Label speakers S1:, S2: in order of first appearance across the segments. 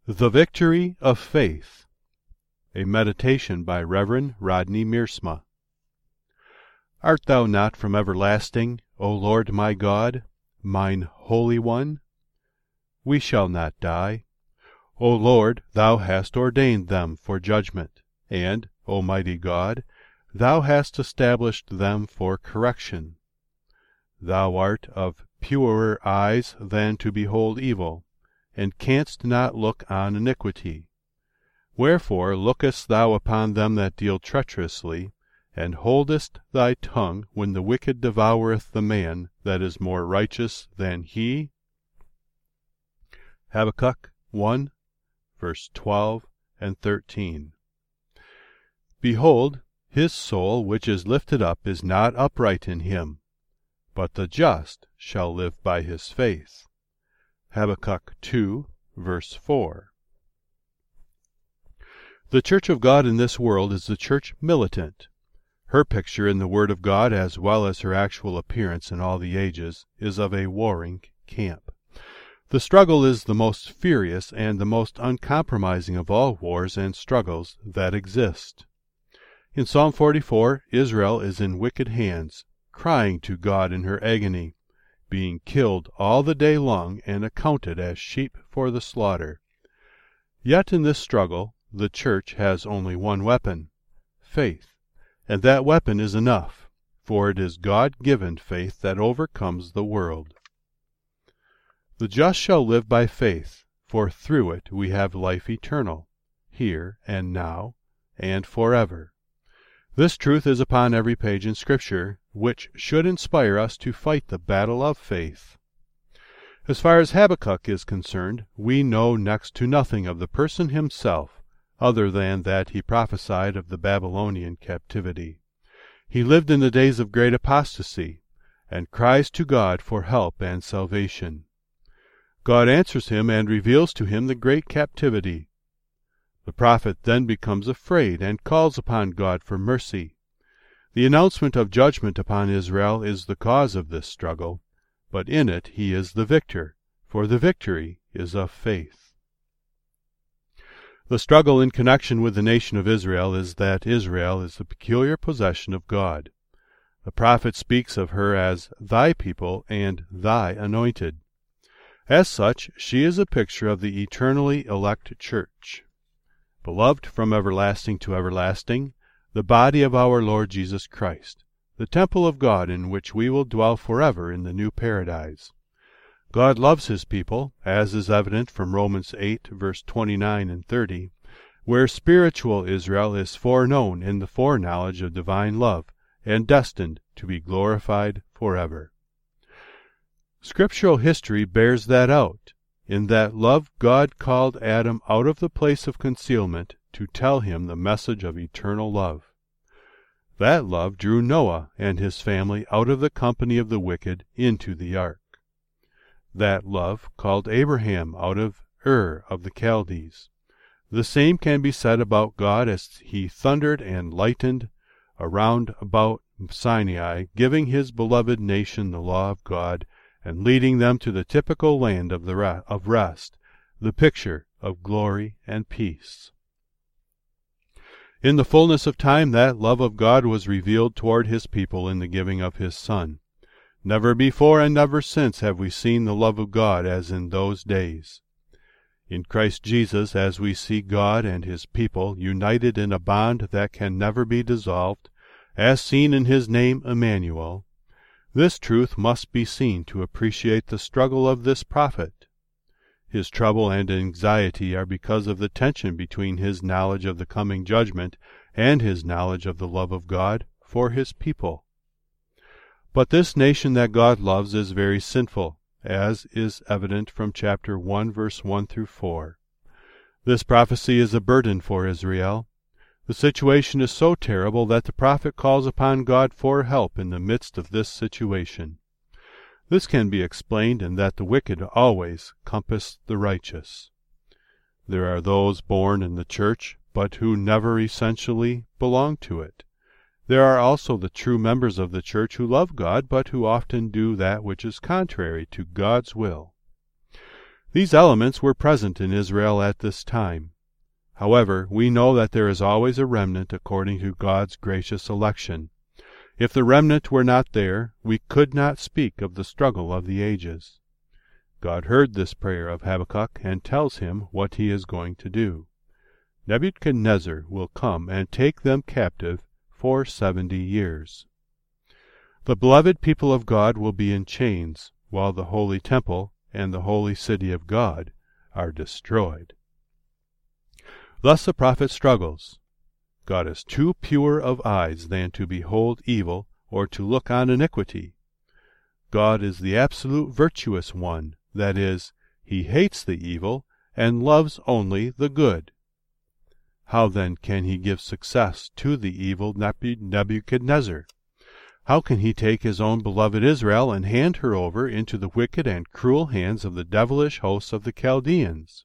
S1: The Victory of Faith. A meditation by Reverend Rodney Miersma. Art thou not from everlasting, O Lord my God, mine Holy One? We shall not die. O Lord, thou hast ordained them for judgment, and, O mighty God, thou hast established them for correction. Thou art of purer eyes than to behold evil, and canst not look on iniquity. Wherefore lookest thou upon them that deal treacherously, and holdest thy tongue when the wicked devoureth the man that is more righteous than he? Habakkuk 1, verse 12 and 13. Behold, his soul which is lifted up is not upright in him, but the just shall live by his faith. Habakkuk 2, verse 4. The Church of God in this world is the church militant. Her picture in the Word of God, as well as her actual appearance in all the ages, is of a warring camp. The struggle is the most furious and the most uncompromising of all wars and struggles that exist. In Psalm 44, Israel is in wicked hands, crying to God in her agony, being killed all the day long and accounted as sheep for the slaughter. Yet in this struggle the Church has only one weapon, faith, and that weapon is enough, for it is God-given faith that overcomes the world. The just shall live by faith, for through it we have life eternal, here and now and forever. This truth is upon every page in Scripture, which should inspire us to fight the battle of faith. As far as Habakkuk is concerned, we know next to nothing of the person himself, other than that he prophesied of the Babylonian captivity. He lived in the days of great apostasy, and cries to God for help and salvation. God answers him and reveals to him the great captivity. The prophet then becomes afraid and calls upon God for mercy. The announcement of judgment upon Israel is the cause of this struggle, but in it he is the victor, for the victory is of faith. The struggle in connection with the nation of Israel is that Israel is the peculiar possession of God. The prophet speaks of her as thy people and thy anointed. As such, she is a picture of the eternally elect church, beloved from everlasting to everlasting, the body of our Lord Jesus Christ, the temple of God in which we will dwell forever in the new paradise. God loves his people, as is evident from Romans 8, verse 29 and 30, where spiritual Israel is foreknown in the foreknowledge of divine love, and destined to be glorified forever. Scriptural history bears that out. In that love God called Adam out of the place of concealment to tell him the message of eternal love. That love drew Noah and his family out of the company of the wicked into the ark. That love called Abraham out of Ur of the Chaldees. The same can be said about God as he thundered and lightened around about Sinai, giving his beloved nation the law of God, and leading them to the typical land of rest, the picture of glory and peace. In the fullness of time that love of God was revealed toward his people in the giving of his Son. Never before and never since have we seen the love of God as in those days. In Christ Jesus, as we see God and his people united in a bond that can never be dissolved, as seen in his name Emmanuel, this truth must be seen to appreciate the struggle of this prophet. His trouble and anxiety are because of the tension between his knowledge of the coming judgment and his knowledge of the love of God for his people. But this nation that God loves is very sinful, as is evident from chapter 1, verse 1 through 4. This prophecy is a burden for Israel. The situation is so terrible that the prophet calls upon God for help in the midst of this situation. This can be explained in that the wicked always compass the righteous. There are those born in the church, but who never essentially belong to it. There are also the true members of the church who love God, but who often do that which is contrary to God's will. These elements were present in Israel at this time. However, we know that there is always a remnant according to God's gracious election. If the remnant were not there, we could not speak of the struggle of the ages. God heard this prayer of Habakkuk and tells him what he is going to do. Nebuchadnezzar will come and take them captive for 70 years. The beloved people of God will be in chains, while the holy temple and the holy city of God are destroyed. Thus the prophet struggles. God is too pure of eyes than to behold evil or to look on iniquity. God is the absolute virtuous one, that is, he hates the evil and loves only the good. How then can he give success to the evil Nebuchadnezzar? How can he take his own beloved Israel and hand her over into the wicked and cruel hands of the devilish hosts of the Chaldeans?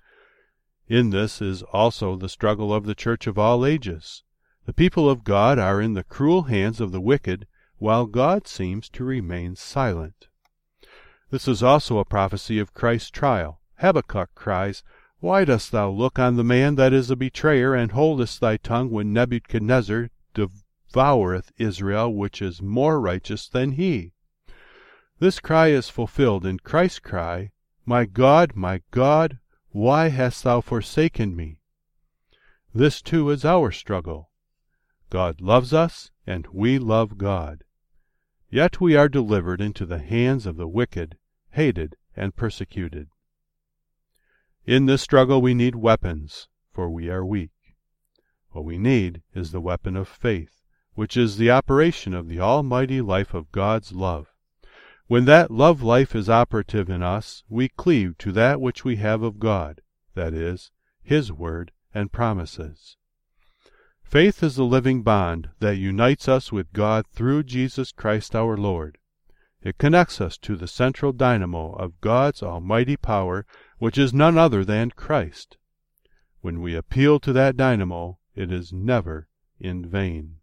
S1: In this is also the struggle of the church of all ages. The people of God are in the cruel hands of the wicked, while God seems to remain silent. This is also a prophecy of Christ's trial. Habakkuk cries, "Why dost thou look on the man that is a betrayer, and holdest thy tongue when Nebuchadnezzar devoureth Israel, which is more righteous than he?" This cry is fulfilled in Christ's cry, my God, why hast thou forsaken me?" This too is our struggle. God loves us, and we love God. Yet we are delivered into the hands of the wicked, hated, and persecuted. In this struggle we need weapons, for we are weak. What we need is the weapon of faith, which is the operation of the almighty life of God's love. When that love life is operative in us, we cleave to that which we have of God, that is, His word and promises. Faith is the living bond that unites us with God through Jesus Christ our Lord. It connects us to the central dynamo of God's almighty power, which is none other than Christ. When we appeal to that dynamo, it is never in vain.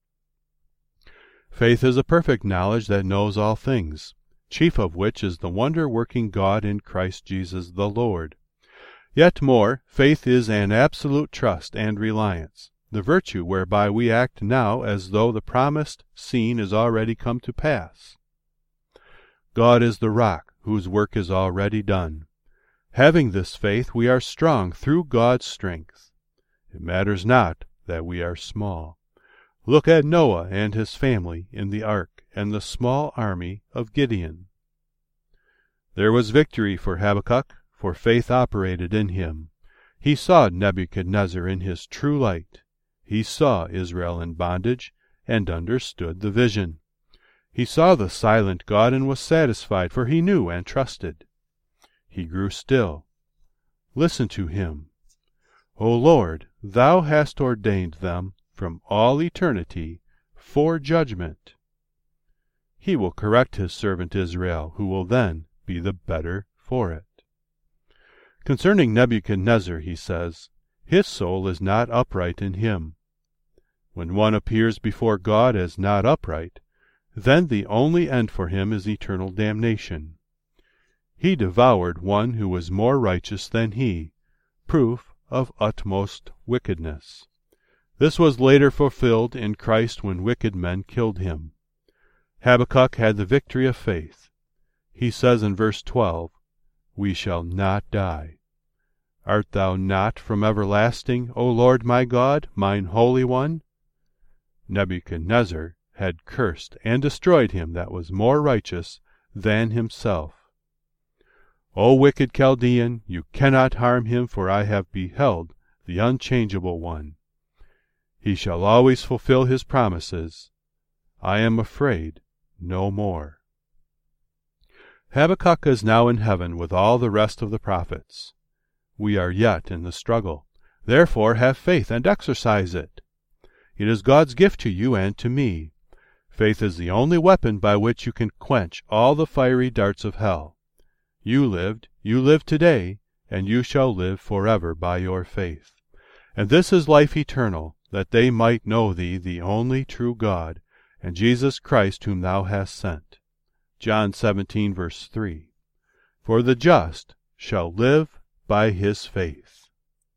S1: Faith is a perfect knowledge that knows all things, chief of which is the wonder-working God in Christ Jesus the Lord. Yet more, faith is an absolute trust and reliance, the virtue whereby we act now as though the promised scene is already come to pass. God is the rock whose work is already done. Having this faith, we are strong through God's strength. It matters not that we are small. Look at Noah and his family in the ark, and the small army of Gideon. There was victory for Habakkuk, for faith operated in him. He saw Nebuchadnezzar in his true light. He saw Israel in bondage, and understood the vision. He saw the silent God and was satisfied, for he knew and trusted. He grew still. Listen to him. O Lord, thou hast ordained them from all eternity for judgment. He will correct his servant Israel, who will then be the better for it. Concerning Nebuchadnezzar, he says, his soul is not upright in him. When one appears before God as not upright, then the only end for him is eternal damnation. He devoured one who was more righteous than he, proof of utmost wickedness. This was later fulfilled in Christ when wicked men killed him. Habakkuk had the victory of faith. He says in verse 12, "We shall not die. Art thou not from everlasting, O Lord my God, mine Holy One?" Nebuchadnezzar had cursed and destroyed him that was more righteous than himself. O wicked Chaldean, you cannot harm him, for I have beheld the unchangeable one. He shall always fulfill his promises. I am afraid no more. Habakkuk is now in heaven with all the rest of the prophets. We are yet in the struggle. Therefore have faith and exercise it. It is God's gift to you and to me. Faith is the only weapon by which you can quench all the fiery darts of hell. You live today, and you shall live forever by your faith. And this is life eternal, that they might know thee, the only true God, and Jesus Christ whom thou hast sent. John 17, verse 3. For the just shall live by his faith.